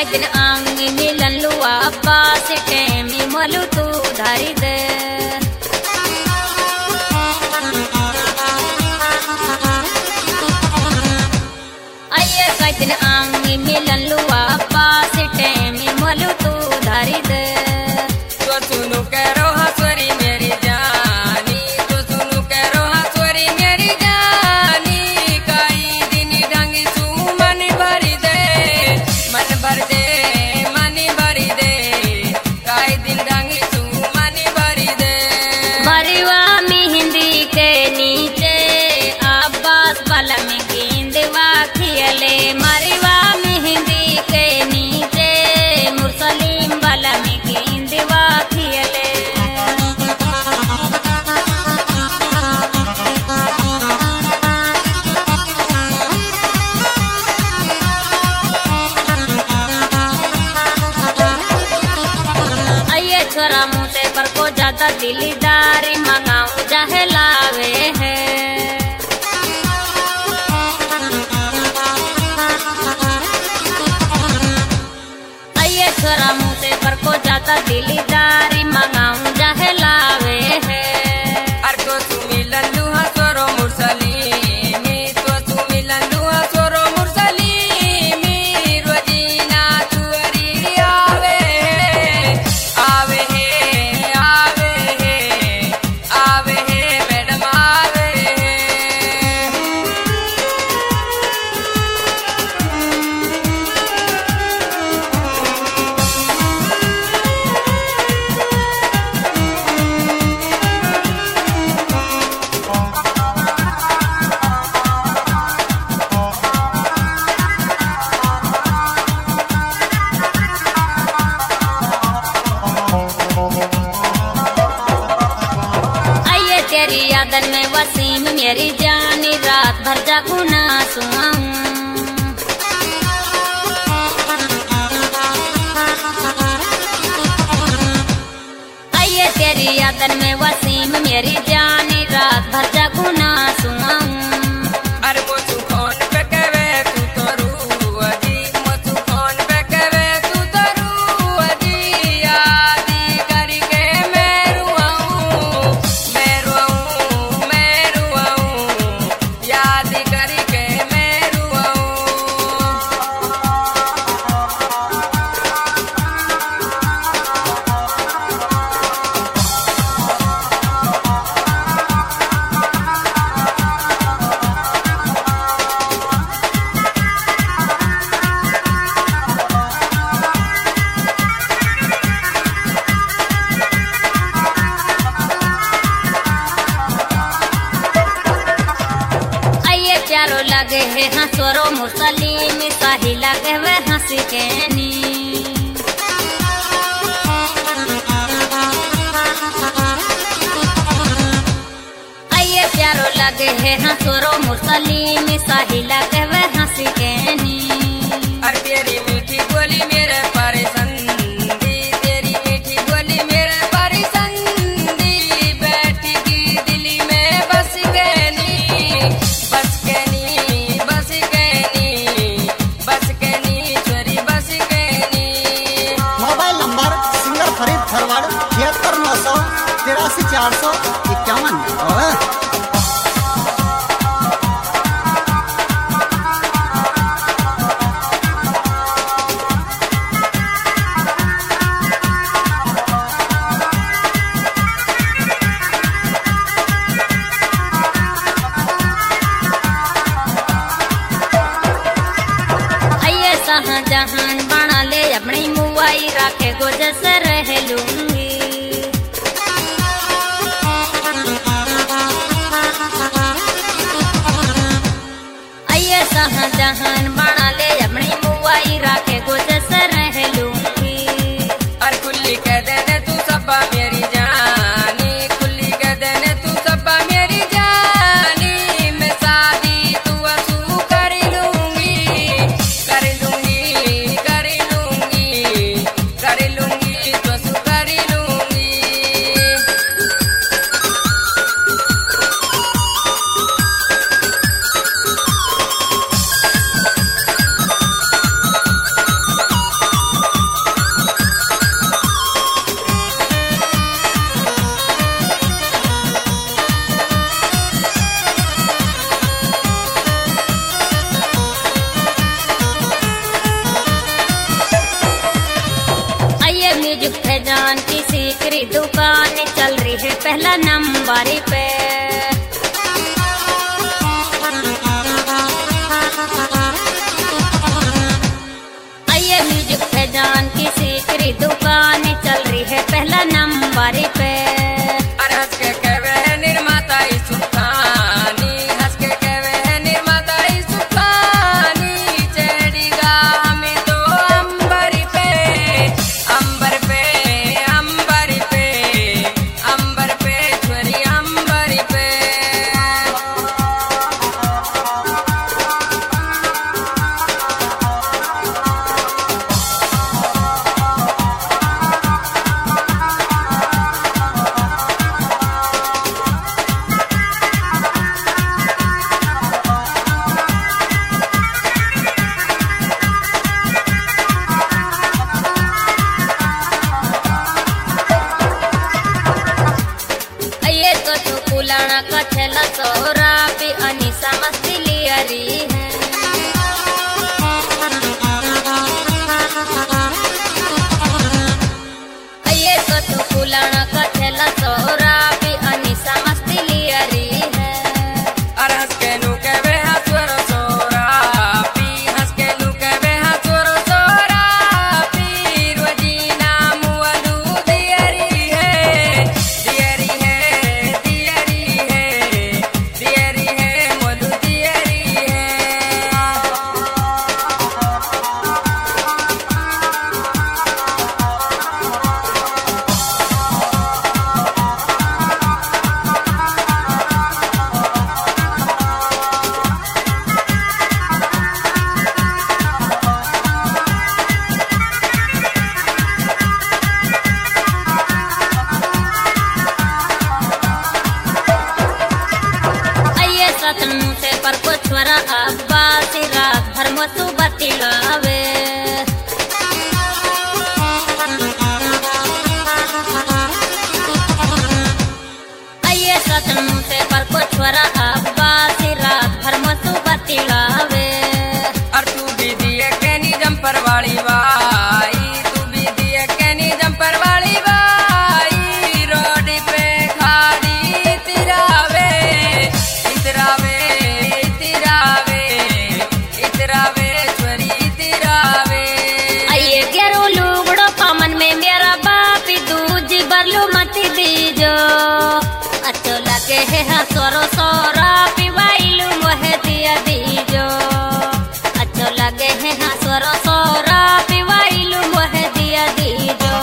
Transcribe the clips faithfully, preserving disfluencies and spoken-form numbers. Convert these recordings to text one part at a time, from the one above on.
कई दिन आंग मिलन लुआ अब्बा से टेमी मलू तू धारी दे आइए कई दिन आंग मिलन लुआ अब्बा से टेमी मलू तू धारी दे तो सुनो करो हसरी मेरी जानी तो सुनो करो हसरी मेरी जानी कई दिन ढंग सू मन भरी दे मन भर दे मन भरी दे कई दिन ढंग सू मन भरी दे मरवा मेहंदी के नीचे अब्बास वाला में गेंदवा खियले मरवा मेहंदी के नीचे मुसलिम वाला में गेंदवा खियले आइए छोरा मुझे पर को ज्यादा दिलदारी मंगाऊं चाहे लावे है आइए छोरा मुझे पर को ज्यादा दिलदारी मंगाऊं चाहे लावे है अर तो सुमिलन दुहा सोरो मुरसलीमी तो सुमिलन दुहा सोरो मुरसलीमी रोजीना चुरी आवे आवे है आवे है आवे है मैडम आवे आइए तेरी यादन में वसीम मेरी जानी रात भर जागू ना सुनाऊं आइए तेरी यादन में वसीम मेरी जानी रात भर जागू ना सुनाऊं अर मोचू फोन पे कहवे तू तो रूअजी मोचू फोन पे कहवे तू तो रूअजी यादी करके मैं रुआऊं मैं रुआऊं मैं रुआऊं याद करके मैं रुआऊं आइए चारों लगे है हंसोरो मुसलिम साही लगे वे हंसी कहनी आइए चारों लगे है हंसोरो मुसलिम साही लगे वे हंसी कहनी अर तेरी मीठी बोली मेरे परिसंदी तेरी मीठी बोली मेरे परिसंदी बैठी की दिली में बस गनी बस गनी बस गनी बस गनी छोरी बस गनी mobile number singer Farid Kharwad छिहत्तर नौ सौ तिरासी चार सौ इक्यावन और आइए शाहजहान बना ले अपनी मुआई राखे गोजर से रह लूंगी आइए शाहजहान बना ले अपनी मुआई राखे गोजर से रह लूंगी अर खुली कह देने तू सबा मेरी जानी खुली कह देने तू सबा मेरी जानी मैं शादी तू असू कर लूंगी कर लूंगी कर लूंगी कर लूंगी तो असू कर लूंगी फैजान की सीकरी दुकान चल रही है पहला नंबर पे। आइए म्यूजिक फैजान की सीकरी दुकान चल रही है पहला नंबर पे। अरे हंस के कहवे है निर्माता ई सुल्तानी, हंस के कहवे है निर्माता ई सुल्तानी। चढ़ेगा हमें तो अंबर पे, अंबर पे, अंबर पे, अंबर पे छोरी अंबर पे। ये तो तू पुलाना का छेला सोरा भी अनिसा मस्ती लियरी है। ये तो तू पुलाना का छेला सोरा भी अनिसा मस्ती लियरी है। अरे हंस के नु कहवे है स्वरो सोरा पी, हंस के नु कहवे है स्वरो सोरा पी। रोजीना मुअलू दियरी है, दियरी है, दियरी है, दियरी है, मोलू दियरी है। आइए सतनु से पर को छोरा अब्बा सी रात भर मसु बतिलावे। आइए सतनु से पर को छोरा अब्बा सी रात भर मसु बतिलावे। और तू भी दिए कैनी जंपर वाली बाई, तू भी दिए कैनी जंपर वाली बाई। रोड पे खाड़ी तिरावे, इतरावे, इतरावे, इतरावे छोरी तिरावे। आइए ग्यारो लुगड़ो पामन में मेरा बापी दूजी बरलू मती दीजो। अच्छो लगे है हाँ सोरो सोरा पिवाइलू मोहे दिया दीजो। अच्छो लगे है हाँ सोरो सोरा पिवाइलू मोहे दिया दीजो।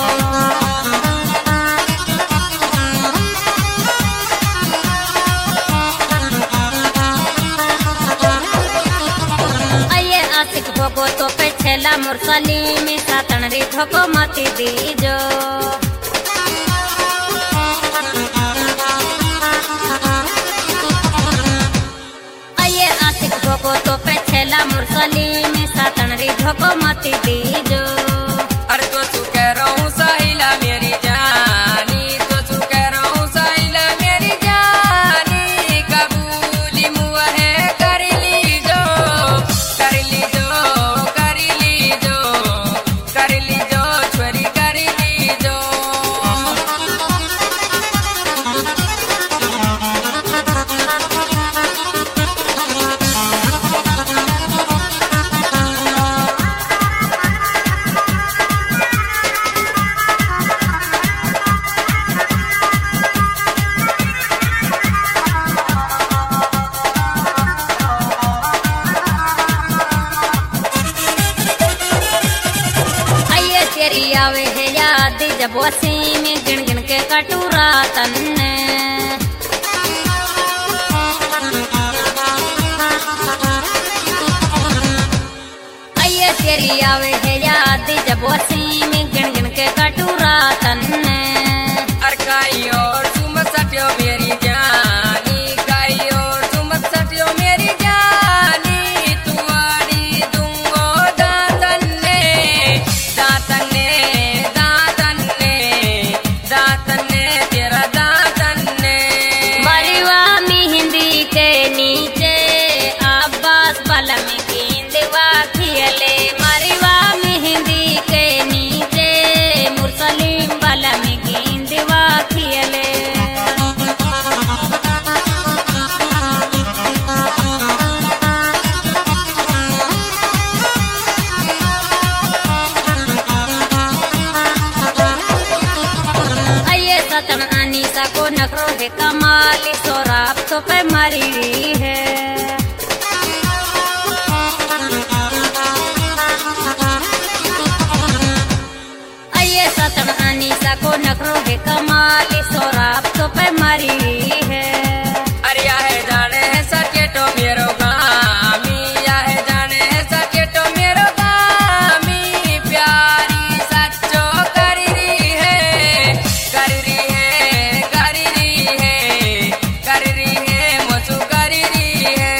आइए आशिक भोगो तो पे छेला मुरसली में सातन री धोको मती दीजो। आइए आशिक भोगो तो पे छेला मुरसली में सातन री धोको मती दीजो। अरे तो तू कह रहा हूँ साहिला मेरी जानी, तो तू कह रहा हूँ साहिला मेरी जानी। कबूली मुआ है कर लीजो, कर लीजो, कर लीजो, कर लीजो छोरी कर लीजो। आइए तेरी आवे है याद जब वसी में गिन गिन के कटूरा तन्ने। आइए तेरी आवे है याद जब वसी में गिन गिन के कटूरा तन्ने। अरे काई और तुम सटियो मेरी जानी, काई और तुम सटियो मेरी जानी। तू आड़ी दूंगो दातन ने, दातन ने, दातन ने, दातन ने, तेरा दातन ने। मरिवा मेहंदी के नीचे अब्बास बलम गेंदवा खियले। मरिवा मेहंदी के नीचे मुरसलीम को नखरो है कमाली सोराब तो पे मरी है। आइए सतन अनीसा को नखरो है कमाली सोराब तो पे मरी है। अरे है जाने है सके तो मेरो गामी, या है जाने है सके तो मेरो गामी, प्यारी सच्चो कर रही है, कर रही है, कर रही है, कर रही है, मसू कर रही है।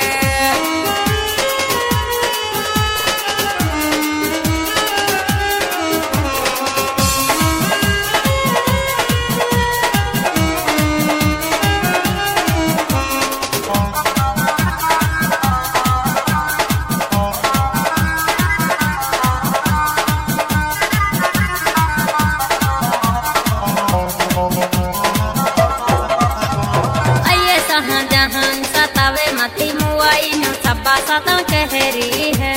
जहान सतावे मती मुआई नु सबा सता कहरी है।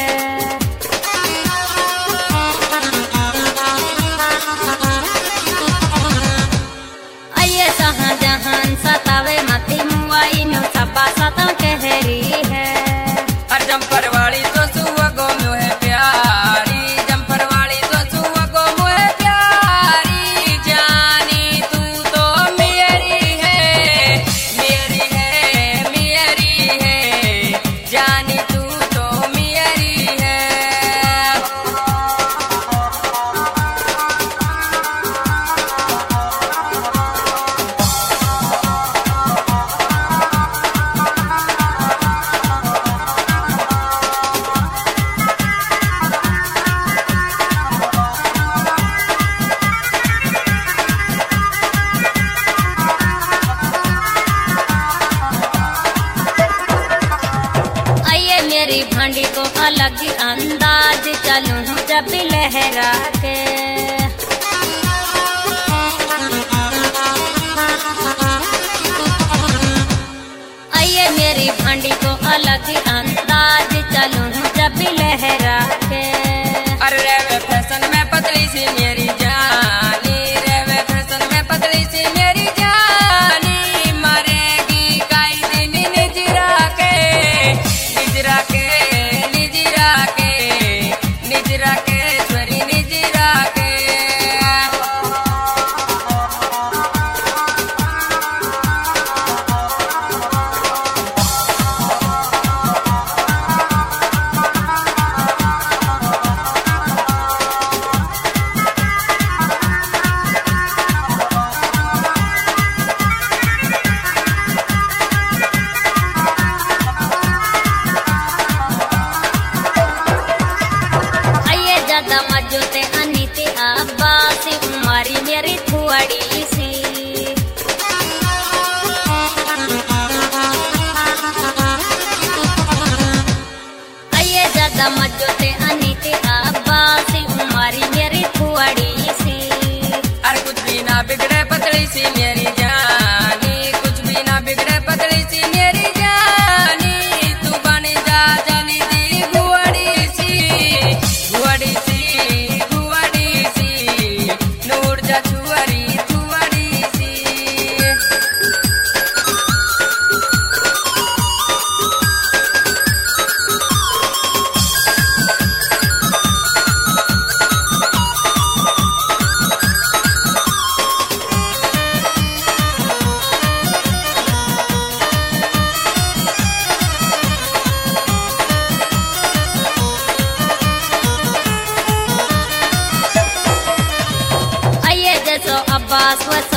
आइए सहा जहान सतावे मती मुआई नु सबा सता कहरी है। हर जम्पर वाली तो सुवगो मुहे प्यारी, जम्पर वाली तो सुवगो मुहे प्यारी, जानी तू तो मेरी है, मेरी है, मेरी है, जानी तू तो मेरी है। आइए मेरी भांडी को अलग ही अंदाज चलूं जब भी लहरा के। आइए मेरी भांडी को अलग ही अंदाज चलूं जब भी लहरा के। अरे रे फैशन में पतली सी मेरी जानी, रे फैशन में पतली सी मेरी जानी, मरेगी कई दिन निजरा के, निजरा के, निजरा के, निजरा के, स्वरी निजरा के। आइए ज्यादा मजोते अनीति अब्बासी उमारी मेरी थुआड़ी सी। आइए ज्यादा मजोते अनीति अब्बासी उमारी मेरी थुआड़ी सी। अरे कुछ भी ना बिगड़े पतली सी मेरी जानी, कुछ भी ना बिगड़े पतली सी मेरी जानी, तू बन जा जानी दी गुआड़ी सी, गुआड़ी सी, गुआड़ी सी, नूर जा छुआरी छुआड़ी सी। आइए जैसो अब्बास